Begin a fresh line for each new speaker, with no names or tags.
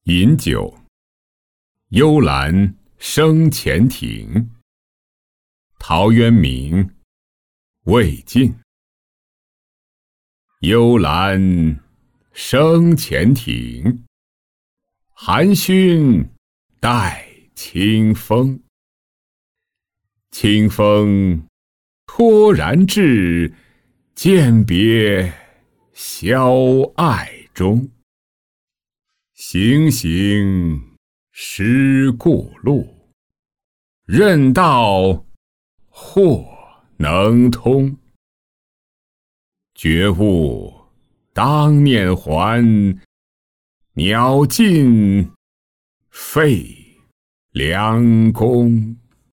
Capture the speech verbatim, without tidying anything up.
饮酒，幽兰生前庭。陶渊明，魏晋。幽兰生前庭，含熏带清风。清风脱然至，饯别萧爱中。行行识故路，任道或能通。觉悟当念还，鸟尽废良弓。